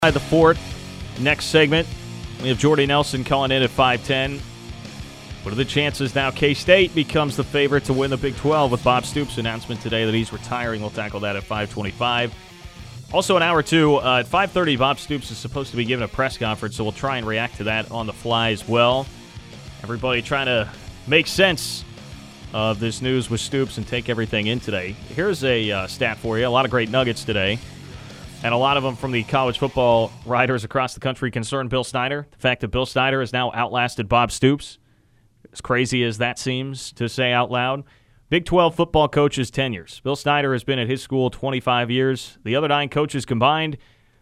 The fourth, next segment, we have Jordy Nelson calling in at 5:10. What are the chances now K-State becomes the favorite to win the Big 12 with Bob Stoops' announcement today that he's retiring? We'll tackle that at 5:25. Also, an hour two, at 5:30, Bob Stoops is supposed to be giving a press conference, so we'll try and react to that on the fly as well. Everybody trying to make sense of this news with Stoops and take everything in today. Here's a stat for you. A lot of great nuggets today. And a lot of them from the college football writers across the country concern Bill Snyder. The fact that Bill Snyder has now outlasted Bob Stoops, as crazy as that seems to say out loud. Big 12 football coaches, 10 years. Bill Snyder has been at his school 25 years. The other 9 coaches combined,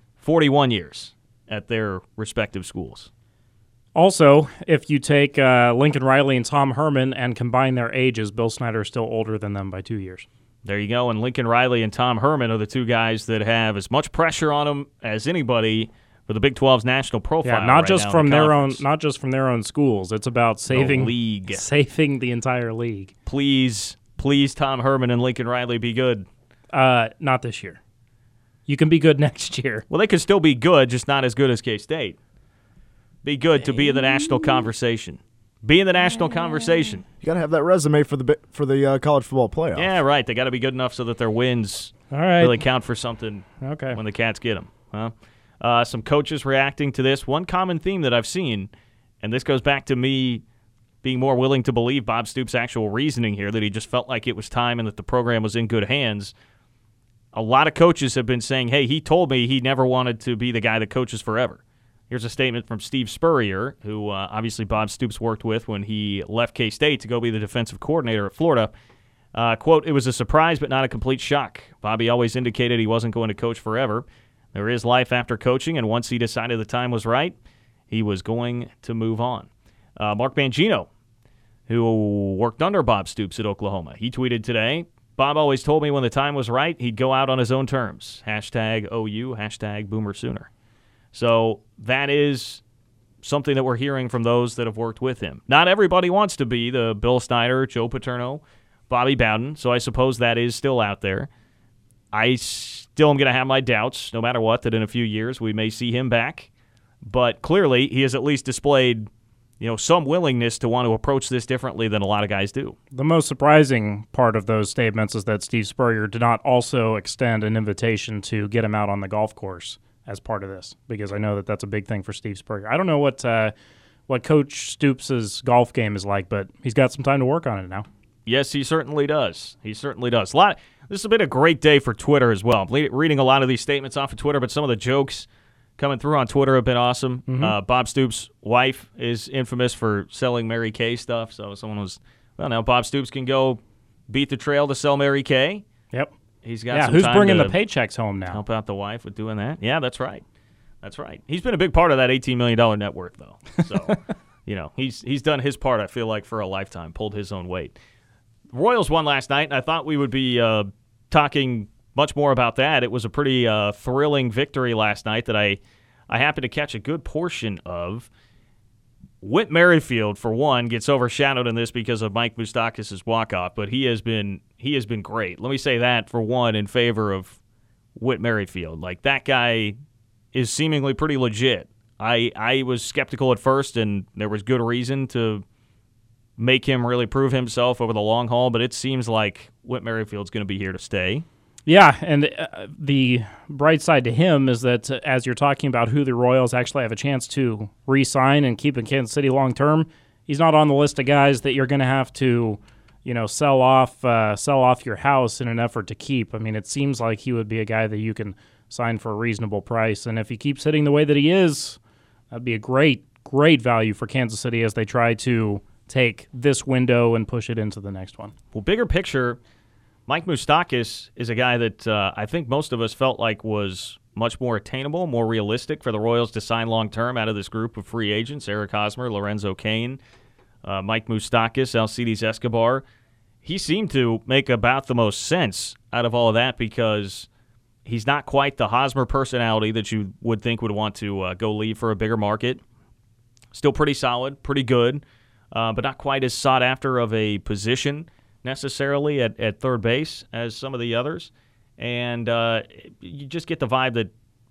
41 years at their respective schools. Also, if you take Lincoln Riley and Tom Herman and combine their ages, Bill Snyder is still older than them by 2 years. There you go. And Lincoln Riley and Tom Herman are the two guys that have as much pressure on them as anybody for the Big 12's national profile. Yeah, not right just now from in the their own, conference. not just from their own schools. It's about saving the league, saving the entire league. Please, Tom Herman and Lincoln Riley, be good. Not this year. You can be good next year. Well, they could still be good, just not as good as K-State. Be good to be in the national conversation. Be in the national conversation. You got to have that resume for the college football playoff. Yeah, right. They got to be good enough so that their wins really count for something when the Cats get them. Some coaches reacting to this. One common theme that I've seen, and this goes back to me being more willing to believe Bob Stoops' actual reasoning here, that he just felt like it was time and that the program was in good hands. A lot of coaches have been saying, hey, he told me he never wanted to be the guy that coaches forever. Here's a statement from Steve Spurrier, who obviously Bob Stoops worked with when he left K-State to go be the defensive coordinator at Florida. Quote, "It was a surprise but not a complete shock. Bobby always indicated he wasn't going to coach forever. There is life after coaching, and once he decided the time was right, he was going to move on." Mark Mangino, who worked under Bob Stoops at Oklahoma, he tweeted today, "Bob always told me when the time was right, he'd go out on his own terms. #OU, #BoomerSooner." So that is something that we're hearing from those that have worked with him. Not everybody wants to be the Bill Snyder, Joe Paterno, Bobby Bowden, so I suppose that is still out there. I still am going to have my doubts, no matter what, that in a few years we may see him back. But clearly he has at least displayed some willingness to want to approach this differently than a lot of guys do. The most surprising part of those statements is that Steve Spurrier did not also extend an invitation to get him out on the golf course as part of this, because I know that that's a big thing for Steve Spurrier. I don't know what Coach Stoops' golf game is like, but he's got some time to work on it now. Yes, he certainly does. This has been a great day for Twitter as well. I'm reading a lot of these statements off of Twitter, but some of the jokes coming through on Twitter have been awesome. Mm-hmm. Bob Stoops' wife is infamous for selling Mary Kay stuff, so someone was, now Bob Stoops can go beat the trail to sell Mary Kay. Yep. He's got some who's time bringing to the paychecks home now? Help out the wife with doing that. Yeah, that's right. He's been a big part of that $18 million net worth, though. So, he's done his part, I feel like, for a lifetime, pulled his own weight. The Royals won last night, and I thought we would be talking much more about that. It was a pretty thrilling victory last night that I happened to catch a good portion of. Whit Merrifield, for one, gets overshadowed in this because of Mike Moustakas' walk-off, but he has been great. Let me say that, for one, in favor of Whit Merrifield. Like, that guy is seemingly pretty legit. I was skeptical at first, and there was good reason to make him really prove himself over the long haul, but it seems like Whit Merrifield's going to be here to stay. Yeah, and the bright side to him is that as you're talking about who the Royals actually have a chance to re-sign and keep in Kansas City long-term, he's not on the list of guys that you're going to have to, sell off your house in an effort to keep. I mean, it seems like he would be a guy that you can sign for a reasonable price, and if he keeps hitting the way that he is, that'd be a great, great value for Kansas City as they try to take this window and push it into the next one. Well, bigger picture, Mike Moustakas is a guy that I think most of us felt like was much more attainable, more realistic for the Royals to sign long-term out of this group of free agents, Eric Hosmer, Lorenzo Cain, Mike Moustakas, Alcides Escobar. He seemed to make about the most sense out of all of that because he's not quite the Hosmer personality that you would think would want to go leave for a bigger market. Still pretty solid, pretty good, but not quite as sought after of a position necessarily at third base as some of the others. And you just get the vibe that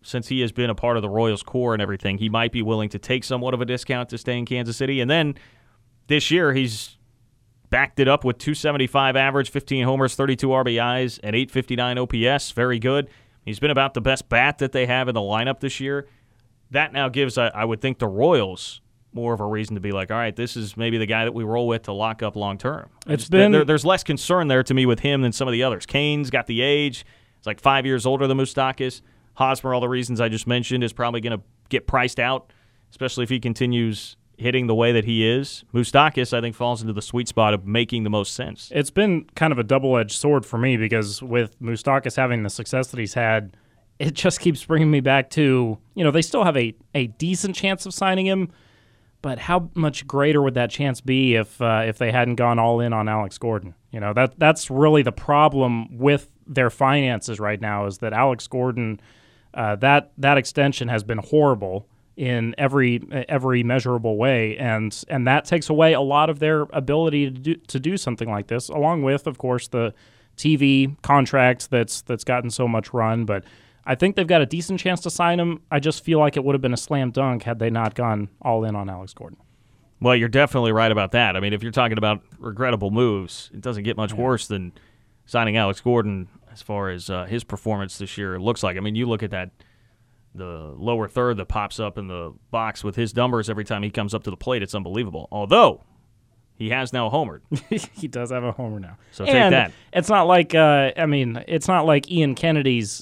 since he has been a part of the Royals core and everything, he might be willing to take somewhat of a discount to stay in Kansas City. And then this year, he's backed it up with 275 average, 15 homers, 32 RBIs, and 859 OPS. Very good. He's been about the best bat that they have in the lineup this year. That now gives, I would think, the Royals more of a reason to be like, all right, this is maybe the guy that we roll with to lock up long term. There's less concern there to me with him than some of the others. Kane's got the age. He's like 5 years older than Moustakas. Hosmer, all the reasons I just mentioned, is probably going to get priced out, especially if he continues hitting the way that he is. Moustakas, I think, falls into the sweet spot of making the most sense. It's been kind of a double-edged sword for me because with Moustakas having the success that he's had, it just keeps bringing me back to, they still have a decent chance of signing him, but how much greater would that chance be if they hadn't gone all in on Alex Gordon? That's really the problem with their finances right now, is that Alex Gordon, that extension has been horrible in every measurable way, and that takes away a lot of their ability to do something like this, along with, of course, the TV contract that's gotten so much run. But I think they've got a decent chance to sign him. I just feel like it would have been a slam dunk had they not gone all in on Alex Gordon. Well, you're definitely right about that. I mean, if you're talking about regrettable moves, it doesn't get much worse than signing Alex Gordon as far as his performance this year. It looks like. I mean, you look at that, the lower third that pops up in the box with his numbers every time he comes up to the plate, it's unbelievable. Although he has now homered. He does have a homer now. So take that. It's not like it's not like Ian Kennedy's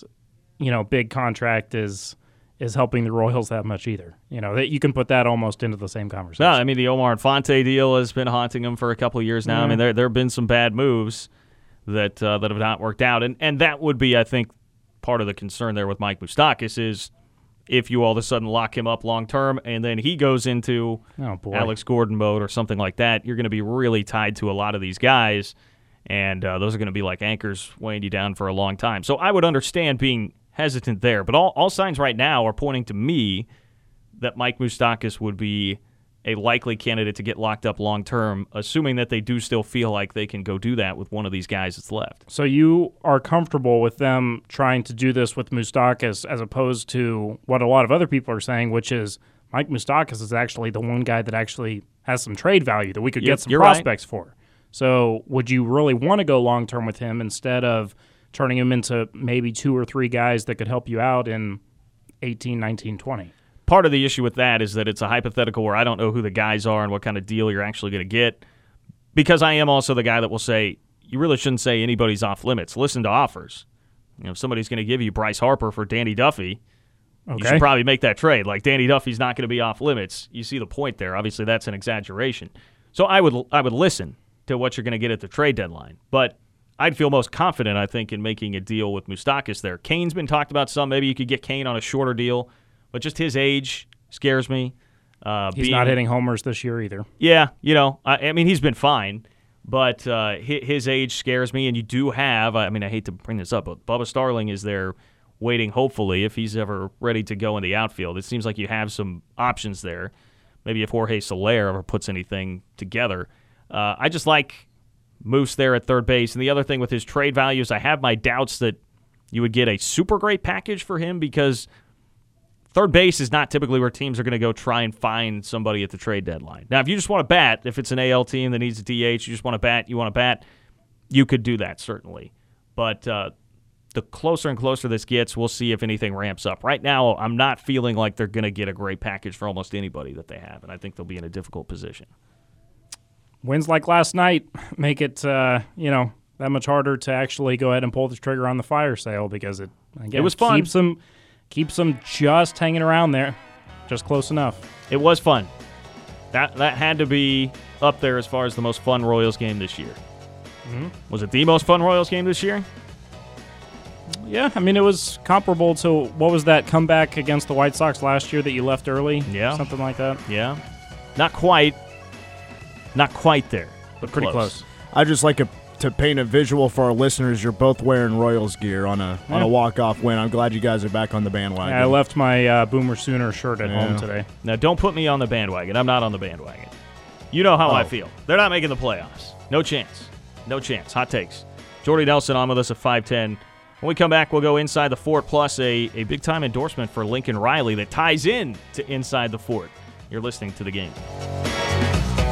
big contract is helping the Royals that much either. That you can put that almost into the same conversation. No, I mean, the Omar Infante deal has been haunting him for a couple of years now. I mean, there have been some bad moves that have not worked out, and that would be, I think, part of the concern there with Mike Moustakas is if you all of a sudden lock him up long term and then he goes into Alex Gordon mode or something like that, you're going to be really tied to a lot of these guys, and those are going to be like anchors weighing you down for a long time. So I would understand being hesitant there, but all signs right now are pointing to me that Mike Moustakas would be a likely candidate to get locked up long term, assuming that they do still feel like they can go do that with one of these guys that's left. So you are comfortable with them trying to do this with Moustakas as opposed to what a lot of other people are saying, which is Mike Moustakas is actually the one guy that actually has some trade value that we could get some prospects for. So would you really want to go long term with him instead of turning him into maybe 2 or 3 guys that could help you out in 18, 19, 20? Part of the issue with that is that it's a hypothetical where I don't know who the guys are and what kind of deal you're actually going to get, because I am also the guy that will say, you really shouldn't say anybody's off limits. Listen to offers. If somebody's going to give you Bryce Harper for Danny Duffy, you should probably make that trade. Like, Danny Duffy's not going to be off limits. You see the point there. Obviously, that's an exaggeration. So I would listen to what you're going to get at the trade deadline. But I'd feel most confident, I think, in making a deal with Moustakas there. Kane's been talked about some. Maybe you could get Kane on a shorter deal. But just his age scares me. He's not hitting homers this year either. Yeah, I mean, he's been fine, but his age scares me. And you do have, I hate to bring this up, but Bubba Starling is there waiting, hopefully, if he's ever ready to go in the outfield. It seems like you have some options there. Maybe if Jorge Soler ever puts anything together. I just like Moose there at third base. And the other thing with his trade values, I have my doubts that you would get a super great package for him, because third base is not typically where teams are going to go try and find somebody at the trade deadline. Now, if you just want to bat, if it's an AL team that needs a DH, you just want to bat, you could do that, certainly. But the closer and closer this gets, we'll see if anything ramps up. Right now, I'm not feeling like they're going to get a great package for almost anybody that they have, and I think they'll be in a difficult position. Wins like last night make it, that much harder to actually go ahead and pull the trigger on the fire sale, because it was fun. Keeps them just hanging around there, just close enough. It was fun. That had to be up there as far as the most fun Royals game this year. Mm-hmm. Was it the most fun Royals game this year? Yeah, it was comparable to, what was that comeback against the White Sox last year that you left early? Yeah. Something like that. Yeah. Not quite there, but pretty close. I just like to paint a visual for our listeners. You're both wearing Royals gear on a walk-off win. I'm glad you guys are back on the bandwagon. Yeah, I left my Boomer Sooner shirt at home today. Now, don't put me on the bandwagon. I'm not on the bandwagon. You know how I feel. They're not making the playoffs. No chance. Hot takes. Jordy Nelson on with us at 510. When we come back, we'll go Inside the Fort, plus a big-time endorsement for Lincoln Riley that ties in to Inside the Fort. You're listening to The Game.